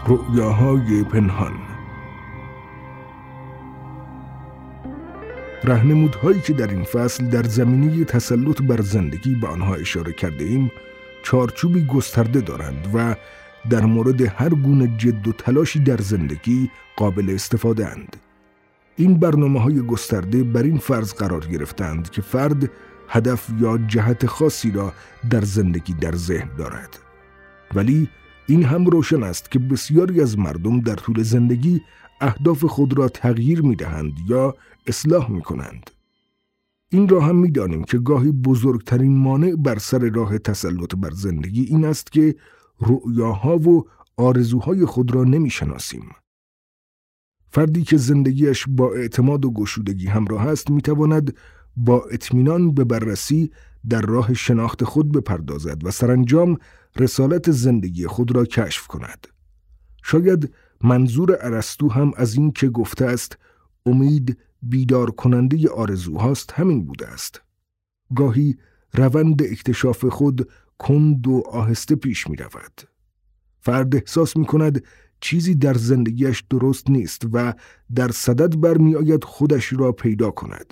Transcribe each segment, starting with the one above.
رؤیاهای پنهان. راهنمودهایی که در این فصل در زمینه تسلط بر زندگی به آنها اشاره کرده ایم چارچوبی گسترده دارند و در مورد هر گونه جد و تلاشی در زندگی قابل استفاده اند. این برنامه‌های گسترده بر این فرض قرار گرفتند که فرد هدف یا جهت خاصی را در زندگی در ذهن دارد. ولی این هم روشن است که بسیاری از مردم در طول زندگی اهداف خود را تغییر می‌دهند یا اصلاح می‌کنند. این را هم می‌دانیم که گاهی بزرگترین مانع بر سر راه تسلط بر زندگی این است که رؤیاها و آرزوهای خود را نمی‌شناسیم. فردی که زندگیش با اعتماد و گشودگی همراه است می‌تواند با اطمینان به بررسی در راه شناخت خود بپردازد و سرانجام رسالت زندگی خود را کشف کند. شاید منظور ارسطو هم از این که گفته است امید بیدار کننده آرزوهاست همین بوده است. گاهی روند اکتشاف خود کند و آهسته پیش می رود. فرد احساس می کند چیزی در زندگیش درست نیست و در صدد برمی آید خودش را پیدا کند.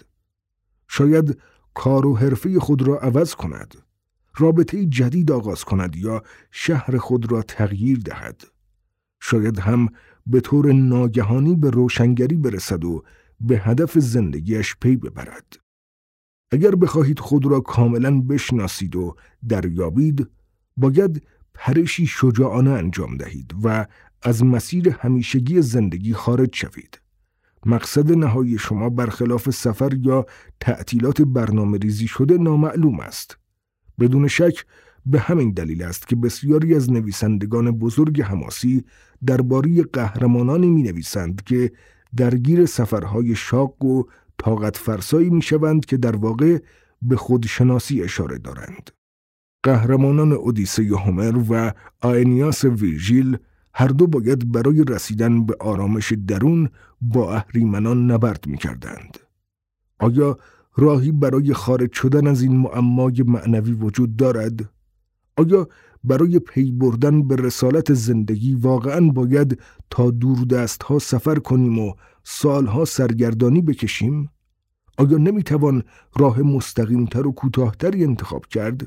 شاید کار و حرفه خود را عوض کند، رابطه جدید آغاز کند یا شهر خود را تغییر دهد. شاید هم به طور ناگهانی به روشنگری برسد و به هدف زندگیش پی ببرد. اگر بخواهید خود را کاملا بشناسید و دریابید، باید پرشی شجاعانه انجام دهید و از مسیر همیشگی زندگی خارج شوید. مقصد نهایی شما برخلاف سفر یا تعطیلات برنامه ریزی شده نامعلوم است. بدون شک به همین دلیل است که بسیاری از نویسندگان بزرگ حماسی درباره قهرمانانی می نویسند که درگیر سفرهای شاق و طاقت فرسایی می شوند که در واقع به خودشناسی اشاره دارند. قهرمانان اودیسه هومر و آئنیاس ویرژیل هر دو باید برای رسیدن به آرامش درون با اهریمنان نبرد می کردند. آیا راهی برای خارج شدن از این معمای معنوی وجود دارد؟ آیا برای پی بردن به رسالت زندگی واقعاً باید تا دوردست‌ها سفر کنیم و سالها سرگردانی بکشیم؟ آیا نمیتوان راه مستقیم‌تر و کوتاه‌تری انتخاب کرد؟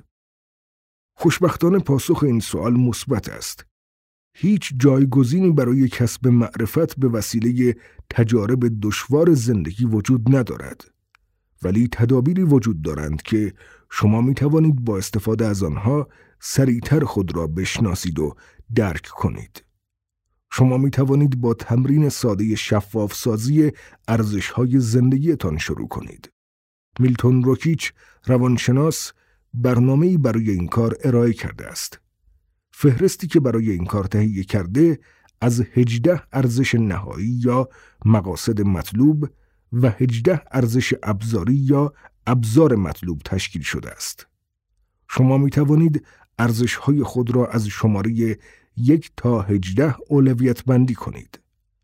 خوشبختانه پاسخ این سوال مثبت است. هیچ جایگزینی برای کسب معرفت به وسیله تجارب دشوار زندگی وجود ندارد. ولی تدابیری وجود دارند که شما می توانید با استفاده از آنها سریعتر خود را بشناسید و درک کنید. شما می توانید با تمرین ساده شفاف سازی ارزش‌های زندگیتان شروع کنید. میلتون روکیچ روانشناس برنامه‌ای برای این کار ارائه کرده است. فهرستی که برای این کار تهیه کرده از 18 ارزش نهایی یا مقاصد مطلوب و 18 ارزش ابزاری یا ابزار مطلوب تشکیل شده است. شما می توانید ارزش‌های خود را از شماره 1 تا 18 اولویت بندی کنید.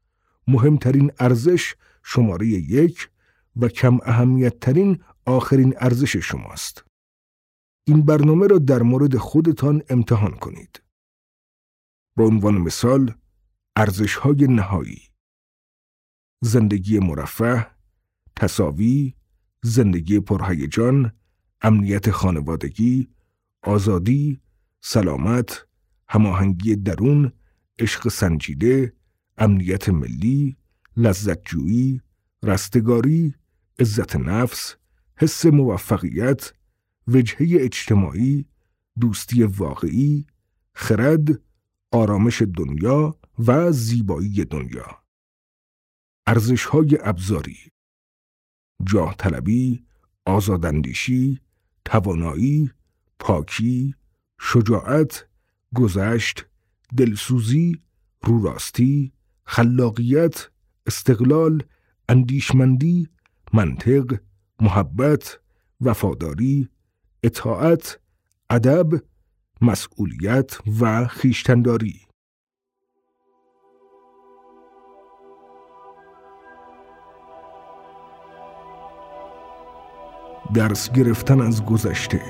مهمترین ارزش شماره 1 و کم اهمیت ترین آخرین ارزش شماست. این برنامه را در مورد خودتان امتحان کنید. به عنوان مثال، ارزش‌های نهایی: زندگی مرفه، تساوی، زندگی پرهیجان، امنیت خانوادگی، آزادی، سلامت، هماهنگی درون، عشق سنجیده، امنیت ملی، لذت‌جویی، رستگاری، عزت نفس، حس موفقیت، وجهه اجتماعی، دوستی واقعی، خرد، آرامش دنیا و زیبایی دنیا. ارزش‌های ابزاری: جاه طلبی، آزاداندیشی، توانایی، پاکی، شجاعت، گذشت، دلسوزی، روراستی، خلاقیت، استقلال، اندیشمندی، منطق، محبت، وفاداری، اطاعت، ادب، مسئولیت و خویشتن‌داری. درس گرفتن از گذشته.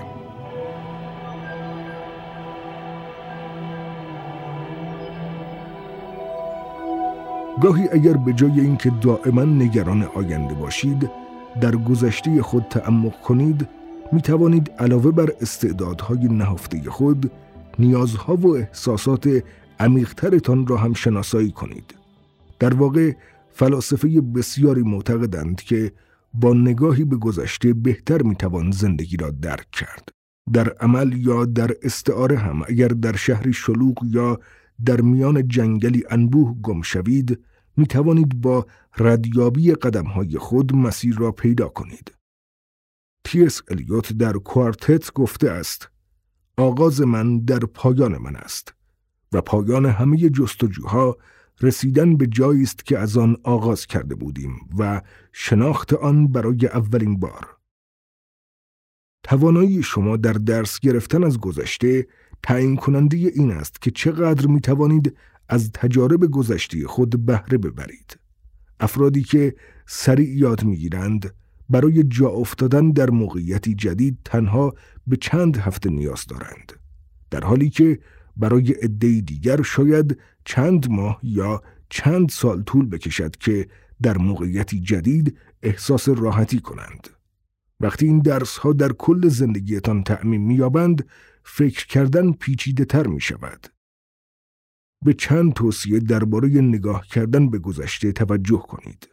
گاهی اگر به جای اینکه دائما نگران آینده باشید، در گذشته خود تعمق کنید، می توانید علاوه بر استعدادهای نهفته خود، نیازها و احساسات عمیق‌ترتان را هم شناسایی کنید. در واقع فلاسفه بسیاری معتقدند که با نگاهی به گذشته بهتر می توان زندگی را درک کرد. در عمل یا در استعاره هم اگر در شهری شلوغ یا در میان جنگلی انبوه گم شوید، می توانید با ردیابی قدم‌های خود مسیر را پیدا کنید. تی.اس. الیوت در کوارتت گفته است: آغاز من در پایان من است و پایان همه جستجوها رسیدن به جایی است که از آن آغاز کرده بودیم و شناخت آن برای اولین بار. توانایی شما در درس گرفتن از گذشته تعیین کننده این است که چقدر می توانید از تجارب گذشته خود بهره ببرید. افرادی که سریع یاد می گیرند برای جا افتادن در موقعیتی جدید تنها به چند هفته نیاز دارند، در حالی که برای عده‌ای دیگر شاید چند ماه یا چند سال طول بکشد که در موقعیتی جدید احساس راحتی کنند. وقتی این درس‌ها در کل زندگیتان تعمیم می‌یابند، فکر کردن پیچیده‌تر می‌شود. به چند توصیه درباره نگاه کردن به گذشته توجه کنید.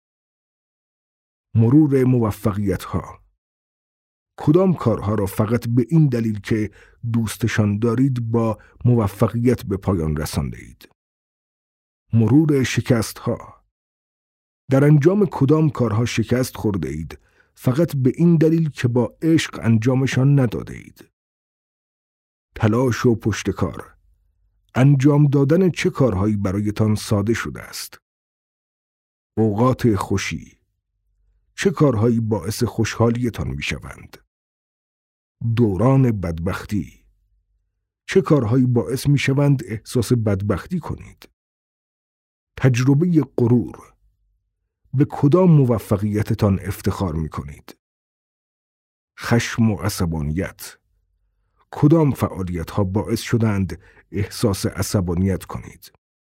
مرور موفقیت‌ها. کدام کارها را فقط به این دلیل که دوستشان دارید با موفقیت به پایان رسانده اید؟ مرور شکست‌ها. در انجام کدام کارها شکست خورده اید فقط به این دلیل که با عشق انجامشان نداده اید؟ تلاش و پشتکار. انجام دادن چه کارهایی برایتان ساده شده است؟ اوقات خوشی. چه کارهایی باعث خوشحالیتان می شوند؟ دوران بدبختی. چه کارهایی باعث می شوند احساس بدبختی کنید؟ تجربه غرور. به کدام موفقیتتان افتخار می کنید؟ خشم و عصبانیت. کدام فعالیت ها باعث شدند احساس عصبانیت کنید؟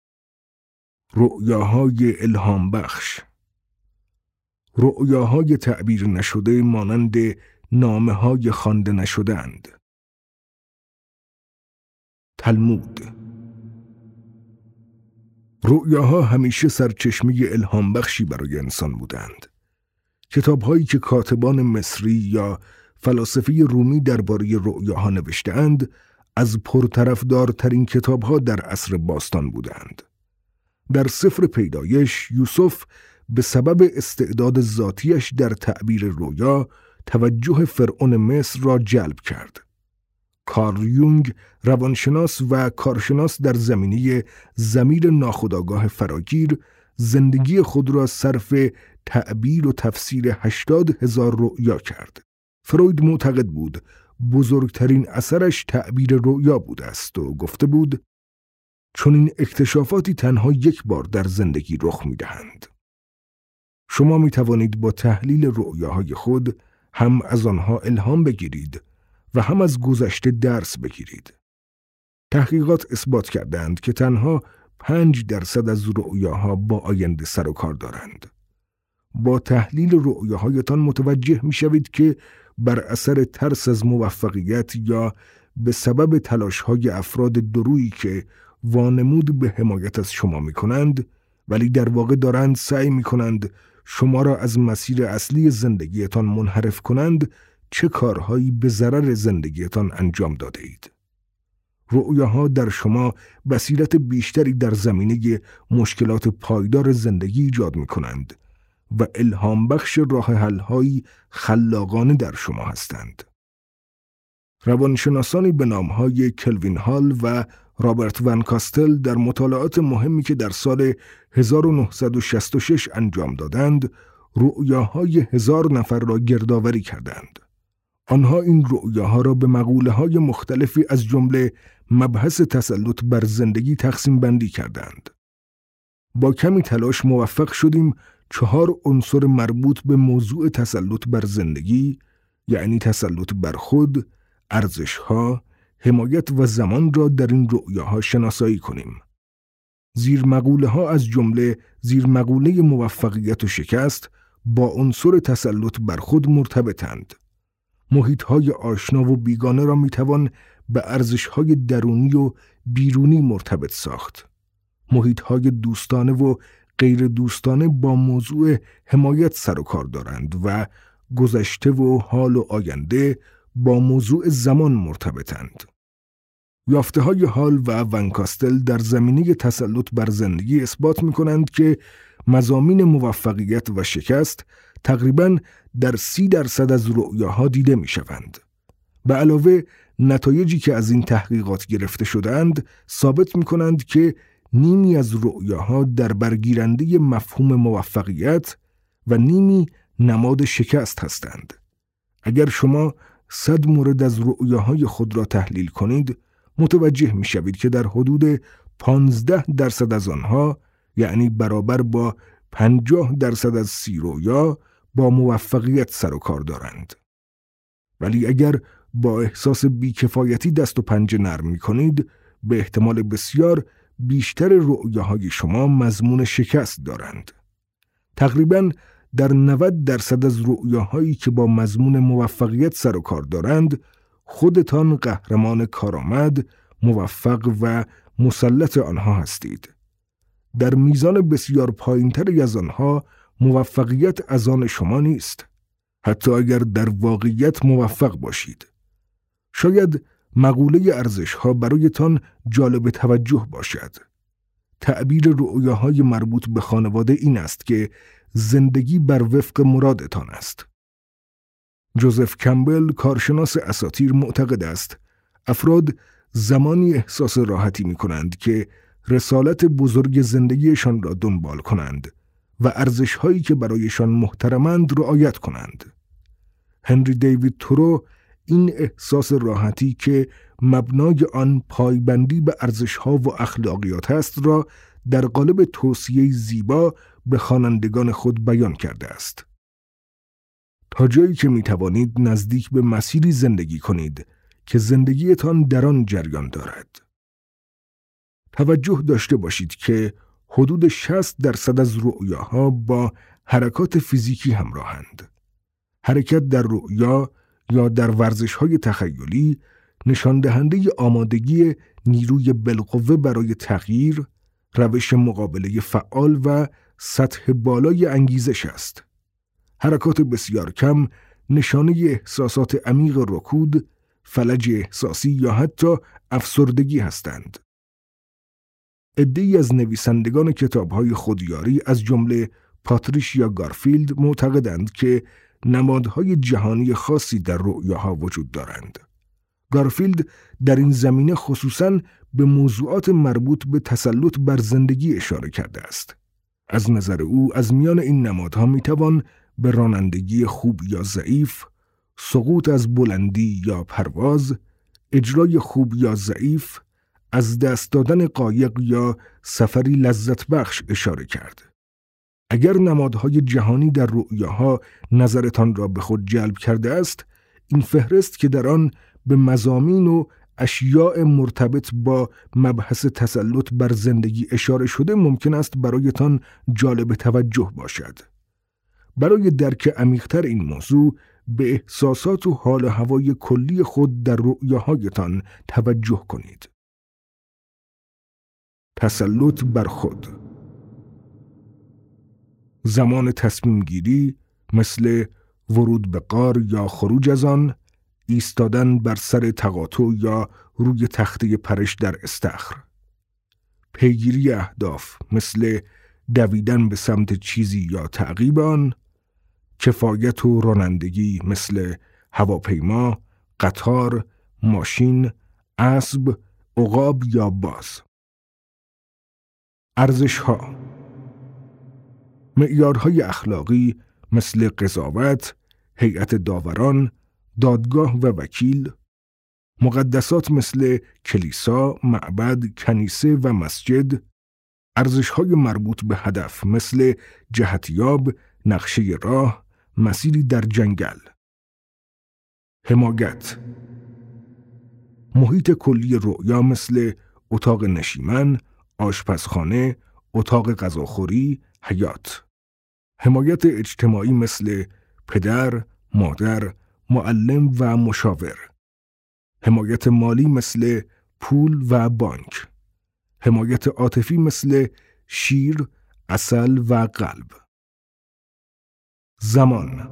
رؤیاهای الهام بخش. رؤیاهای تعبیر نشده مانند نامه های خوانده نشده‌اند. تلمود. رؤیاها همیشه سرچشمه الهام بخشی برای انسان بودند. کتاب‌هایی که کاتبان مصری یا فلاسفه رومی درباره رؤیاها نوشته‌اند، از پرطرفدارترین کتاب‌ها در عصر باستان بودند. در سفر پیدایش، یوسف به سبب استعداد ذاتیش در تعبیر رؤیا توجه فرعون مصر را جلب کرد. کارل یونگ، روانشناس و کارشناس در زمینه ضمیر ناخودآگاه فراگیر، زندگی خود را صرف تعبیر و تفسیر 80,000 رؤیا کرد. فروید معتقد بود بزرگترین اثرش تعبیر رؤیا بوده است و گفته بود چون این اکتشافاتی تنها یک بار در زندگی رخ می‌دهند. شما می توانید با تحلیل رؤیاهای خود هم از آنها الهام بگیرید و هم از گذشته درس بگیرید. تحقیقات اثبات کردند که تنها 5% از رؤیاها با آینده سر و کار دارند. با تحلیل رؤیاهایتان متوجه می شوید که بر اثر ترس از موفقیت یا به سبب تلاش‌های افراد درویی که وانمود به حمایت از شما می کنند، ولی در واقع دارند سعی می کنند شما را از مسیر اصلی زندگیتان منحرف کنند، چه کارهایی به ضرر زندگیتان انجام داده اید. رؤیاها در شما بصیرت بیشتری در زمینه مشکلات پایدار زندگی ایجاد می کنند و الهام بخش راه حل‌هایی خلاقانه در شما هستند. روانشناسانی به نام‌های کلوین هال و رابرت ون کاستل در مطالعات مهمی که در سال 1966 انجام دادند، رؤیاهای 1000 نفر را گردآوری کردند. آنها این رؤیاها را به مقوله‌های مختلفی از جمله مبحث تسلط بر زندگی تقسیم بندی کردند. با کمی تلاش موفق شدیم 4 عنصر مربوط به موضوع تسلط بر زندگی، یعنی تسلط بر خود، ارزش‌ها، حمایت و زمان را در این رؤیاها شناسایی کنیم. زیر مقوله ها از جمله زیر مقوله موفقیت و شکست با عنصر تسلط بر خود مرتبطند. محیط های آشنا و بیگانه را می توان به ارزش های درونی و بیرونی مرتبط ساخت. محیط های دوستانه و غیر دوستانه با موضوع حمایت سر و کار دارند و گذشته و حال و آینده با موضوع زمان مرتبطند. یافته های هال و ونکاستل در زمینه تسلط بر زندگی اثبات می کنند که مضامین موفقیت و شکست تقریباً در 30% از رؤیاها دیده می شوند. به علاوه نتایجی که از این تحقیقات گرفته شدند ثابت می کنند که نیمی از رؤیاها در برگیرنده مفهوم موفقیت و نیمی نماد شکست هستند. اگر شما 100 مورد از رؤیاهای خود را تحلیل کنید، متوجه می شوید که در حدود 15% از آنها، یعنی برابر با 50% از 30 رؤیا، با موفقیت سر و کار دارند. ولی اگر با احساس بیکفایتی دست و پنجه نرم می کنید، به احتمال بسیار بیشتر رؤیاهای شما مضمون شکست دارند. تقریباً در 90% از رؤیاهایی که با مضمون موفقیت سر و کار دارند، خودتان قهرمان کارآمد، موفق و مسلط آنها هستید. در میزان بسیار پایین‌تری از آنها موفقیت از آن شما نیست، حتی اگر در واقعیت موفق باشید. شاید مقوله ارزش‌ها برایتان جالب توجه باشد. تعبیر رؤیاهای مربوط به خانواده این است که زندگی بر وفق مرادتان است. جوزف کمبل، کارشناس اساطیر، معتقد است افراد زمانی احساس راحتی می کنند که رسالت بزرگ زندگیشان را دنبال کنند و ارزش‌هایی که برایشان محترمند رعایت کنند. هنری دیوید تورو این احساس راحتی که مبنای آن پایبندی به ارزش‌ها و اخلاقیات است را در قالب توصیه زیبا به خوانندگان خود بیان کرده است. تا جایی که می توانید نزدیک به مسیری زندگی کنید که زندگیتان در آن جریان دارد. توجه داشته باشید که حدود 60% از رؤیاها با حرکات فیزیکی همراهند. حرکت در رؤیا یا در ورزش‌های تخیلی نشان دهنده آمادگی نیروی بالقوه برای تغییر، روش مقابله فعال و سطح بالای انگیزش است. حرکات بسیار کم نشانه احساسات عمیق رکود، فلج احساسی یا حتی افسردگی هستند. عده‌ای از نویسندگان کتاب‌های خودیاری از جمله پاتریشیا گارفیلد معتقدند که نمادهای جهانی خاصی در رؤیاها وجود دارند. گارفیلد در این زمینه خصوصاً به موضوعات مربوط به تسلط بر زندگی اشاره کرده است. از نظر او از میان این نمادها میتوان به رانندگی خوب یا ضعیف، سقوط از بلندی یا پرواز، اجرای خوب یا ضعیف، از دست دادن قایق یا سفری لذت بخش اشاره کرد. اگر نمادهای جهانی در رؤیاها نظرتان را به خود جلب کرده است، این فهرست که در آن به مضامین و اشیاء مرتبط با مبحث تسلط بر زندگی اشاره شده ممکن است برایتان جالب توجه باشد. برای درک عمیق‌تر این موضوع به احساسات و حال و هوای کلی خود در رؤیاهایتان توجه کنید. تسلط بر خود. زمان تصمیم گیری مثل ورود به غار یا خروج از آن، ایستادن بر سر تقاطع یا روی تخته پرش در استخر. پیگیری اهداف مثل دویدن به سمت چیزی یا تعقیب آن. کفایت و رانندگی مثل هواپیما، قطار، ماشین، اسب، عقاب یا باز. ارزش‌ها. معیارهای اخلاقی مثل قضاوت، هیئت داوران، دادگاه و وکیل. مقدسات مثل کلیسا، معبد، کنیسه و مسجد. ارزش‌های مربوط به هدف مثل جهتیاب، نقشه راه، مسیری در جنگل. حمایت. محیط کلی رؤیا مثل اتاق نشیمن، آشپزخانه، اتاق غذاخوری، حیاط. حمایت اجتماعی مثل پدر، مادر، معلم و مشاور. حمایت مالی مثل پول و بانک. حمایت عاطفی مثل شیر، عسل و قلب. زمان.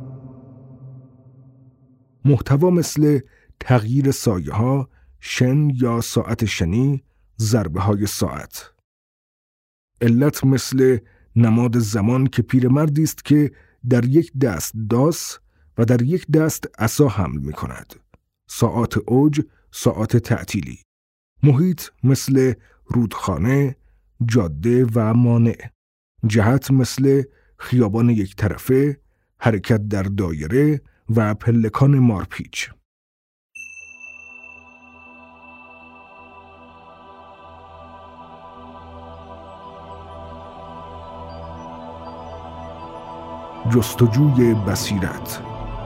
محتوا مثل تغییر سایه ها، شن یا ساعت شنی، ضربه های ساعت. علت مثل نماد زمان که پیرمردی است که در یک دست داس و در یک دست عصا حمل می کند. ساعات اوج، ساعات تعطیلی. محیط مثل رودخانه، جاده و مانع. جهت مثل خیابان یک طرفه، حرکت در دایره و پلکان مارپیچ. جستجوی بصیرت.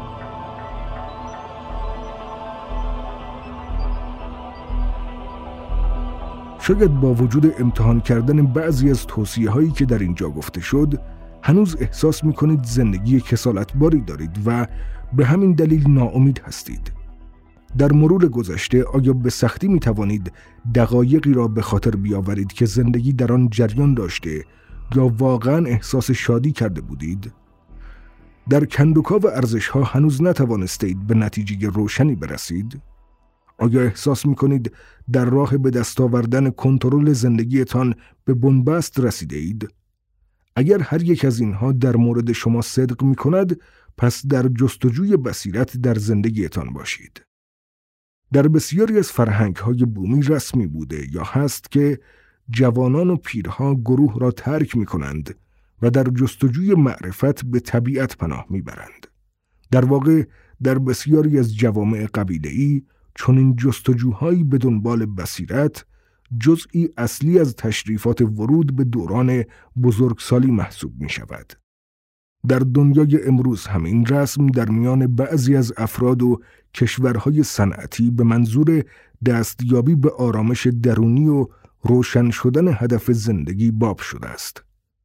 شاید با وجود امتحان کردن بعضی از توصیه‌هایی که در اینجا گفته شد، هنوز احساس می‌کنید زندگی کسالتباری دارید و به همین دلیل ناامید هستید. در مرور گذشته آیا به سختی می‌توانید دقایقی را به خاطر بیاورید که زندگی در آن جریان داشته یا واقعاً احساس شادی کرده بودید؟ در کندوکاو ارزش‌ها هنوز نتوانستید به نتیجه روشنی برسید؟ آیا احساس می‌کنید در راه به دست آوردن کنترل زندگیتان به بنبست رسیده اید؟ اگر هر یک از اینها در مورد شما صدق می‌کند، پس در جستجوی بصیرت در زندگیتان باشید. در بسیاری از فرهنگ‌های بومی رسمی بوده یا هست که جوانان و پیرها گروه را ترک می‌کنند و در جستجوی معرفت به طبیعت پناه می‌برند. در واقع در بسیاری از جوامع قبیله‌ای چون این جستجوهایی به دنبال بصیرت جزئی اصلی از تشریفات ورود به دوران بزرگسالی محسوب می شود. در دنیای امروز همین رسم در میان بعضی از افراد و کشورهای صنعتی به منظور دستیابی به آرامش درونی و روشن شدن هدف زندگی باب شده است.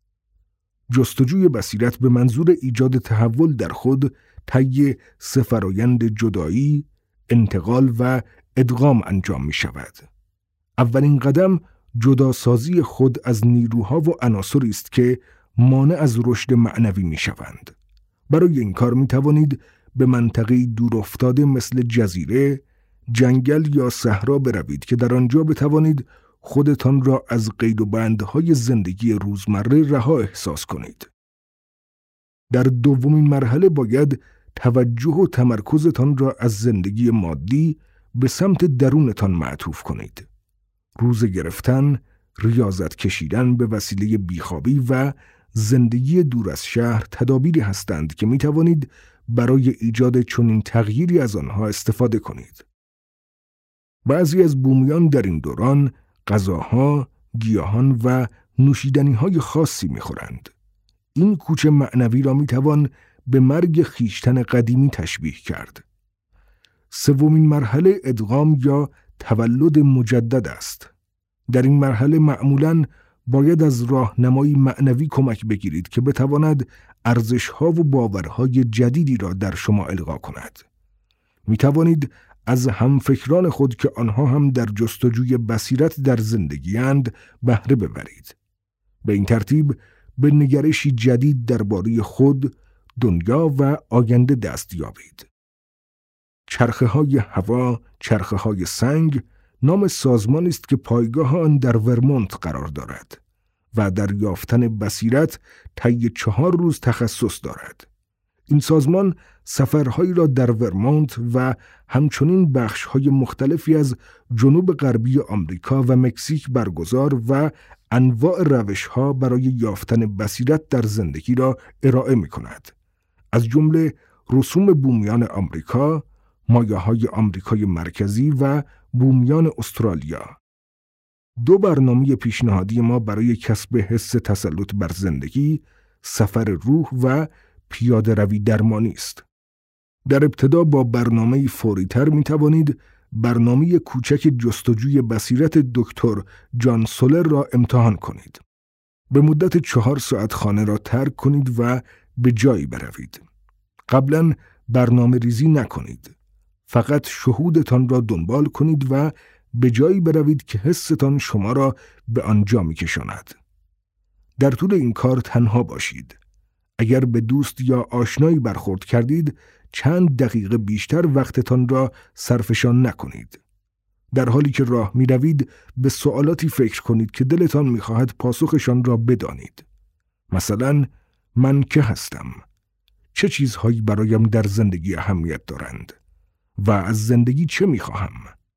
جستجوی بصیرت به منظور ایجاد تحول در خود طی سه فرایند جدایی، انتقال و ادغام انجام می شود. اولین قدم جداسازی خود از نیروها و عناصری است که مانع از رشد معنوی می شوند. برای این کار می توانید به منطقه دور افتاده مثل جزیره، جنگل یا صحرا بروید که در آنجا بتوانید خودتان را از قید و بندهای زندگی روزمره رها احساس کنید. در دومین مرحله باید توجه و تمرکزتان را از زندگی مادی به سمت درونتان معطوف کنید. روزه گرفتن، ریاضت کشیدن به وسیله بیخوابی و زندگی دور از شهر تدابیری هستند که می توانید برای ایجاد چنین تغییری از آنها استفاده کنید. بعضی از بومیان در این دوران غذاها، گیاهان و نوشیدنی‌های خاصی می‌خورند. این کوچ معنوی را می‌توان به مرگ خیشتن قدیمی تشبیه کرد. سومین مرحله ادغام یا تولد مجدد است. در این مرحله معمولاً باید از راهنمایی معنوی کمک بگیرید که بتواند ارزش‌ها و باورهای جدیدی را در شما القا کند. می‌توانید از همفکران خود که آنها هم در جستجوی بصیرت در زندگی‌اند بهره ببرید. به این ترتیب به نگرشی جدید درباره خود، دنیا و آینده دست یابید. چرخه‌های هوا، چرخه‌های سنگ نام سازمانی است که پایگاه آن در ورمونت قرار دارد و در یافتن بصیرت طی 4 روز تخصص دارد. این سازمان سفرهایی را در ورمونت و همچنین بخش‌های مختلفی از جنوب غربی آمریکا و مکزیک برگزار و انواع روش‌ها برای یافتن بصیرت در زندگی را ارائه می‌کند. از جمله رسوم بومیان آمریکا، مایه‌های آمریکای مرکزی و بومیان استرالیا. 2 برنامه پیشنهادی ما برای کسب حس تسلط بر زندگی، سفر روح و پیاده روی درمانی است. در ابتدا با برنامه فوری‌تر می توانید برنامه کوچک جستجوی بصیرت دکتر جان سولر را امتحان کنید. به مدت 4 ساعت خانه را ترک کنید و به جایی بروید. قبلا برنامه ریزی نکنید. فقط شهودتان را دنبال کنید و به جایی بروید که حستان شما را به آنجا می‌کشاند. در طول این کار تنها باشید. اگر به دوست یا آشنایی برخورد کردید، چند دقیقه بیشتر وقتتان را صرفشان نکنید. در حالی که راه می روید به سوالاتی فکر کنید که دلتان می خواهد پاسخشان را بدانید. مثلا من که هستم؟ چه چیزهایی برایم در زندگی اهمیت دارند؟ و از زندگی چه می خواهم؟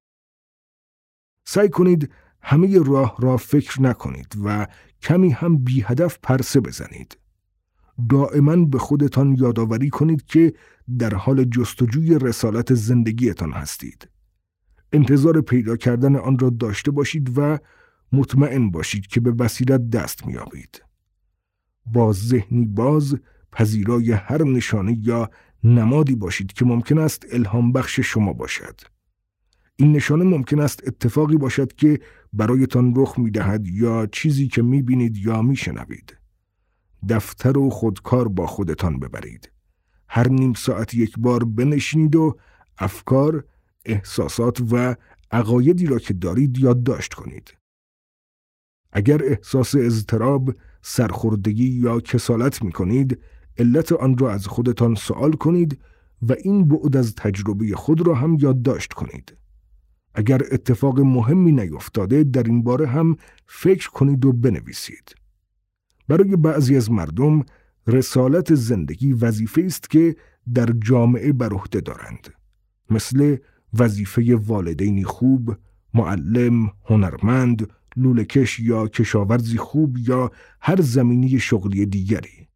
سعی کنید همه راه را فکر نکنید و کمی هم بی هدف پرسه بزنید. دائما به خودتان یادآوری کنید که در حال جستجوی رسالت زندگیتان هستید. انتظار پیدا کردن آن را داشته باشید و مطمئن باشید که به بصیرت دست می‌یابید. با ذهنی باز پذیرای هر نشانه یا نمادی باشید که ممکن است الهام بخش شما باشد. این نشانه ممکن است اتفاقی باشد که برایتان رخ می‌دهد یا چیزی که می‌بینید یا می‌شنوید. دفتر و خودکار با خودتان ببرید. هر نیم ساعت یک بار بنشینید و افکار، احساسات و عقایدی را که دارید یادداشت کنید. اگر احساس اضطراب، سرخوردگی یا کسالت می کنید، علت آن را از خودتان سوال کنید و این بعد از تجربه خود را هم یادداشت کنید. اگر اتفاق مهمی نیفتاده در این باره هم فکر کنید و بنویسید. برای بعضی از مردم رسالت زندگی وظیفه است که در جامعه بر عهده دارند، مثل وظیفه والدینی خوب، معلم، هنرمند، لوله‌کش یا کشاورزی خوب یا هر زمینه شغلی دیگری.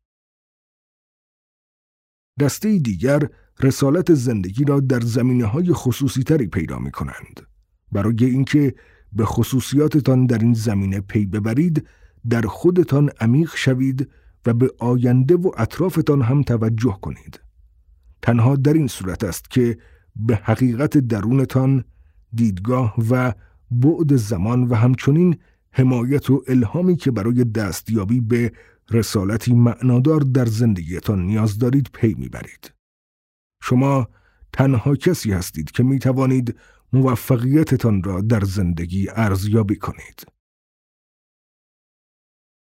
دسته دیگر رسالت زندگی را در زمینه‌های خصوصی تری پیدا می کنند. برای اینکه به خصوصیاتتان در این زمینه پی ببرید، در خودتان عمیق شوید و به آینده و اطرافتان هم توجه کنید. تنها در این صورت است که به حقیقت درونتان، دیدگاه و بعد زمان و همچنین حمایت و الهامی که برای دستیابی به رسالتی معنادار در زندگیتان نیاز دارید پی میبرید. شما تنها کسی هستید که میتوانید موفقیتتان را در زندگی ارزیابی کنید.